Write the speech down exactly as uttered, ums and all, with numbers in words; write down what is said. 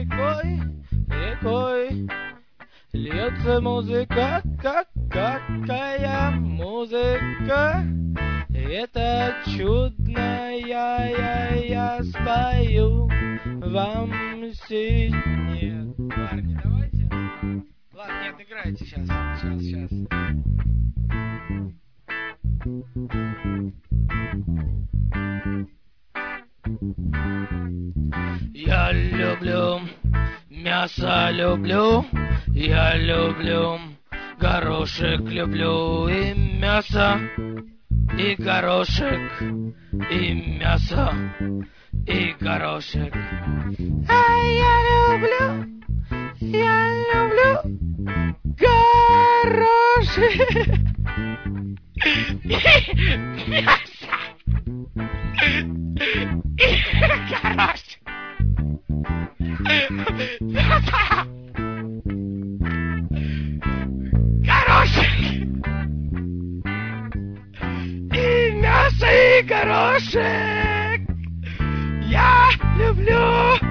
рекой, рекой льется музыка, как какая музыка. Это чудная, я, я спою вам сейчас. Нет, парни, давайте. Ладно, нет, играйте сейчас, сейчас, сейчас. Я люблю мясо, люблю, я люблю горошек, люблю и мясо, и горошек, и мясо, и горошек. А я люблю, я люблю горошек и мясо, и горошек. Мясо, горошек. И мясо, и горошек. Я люблю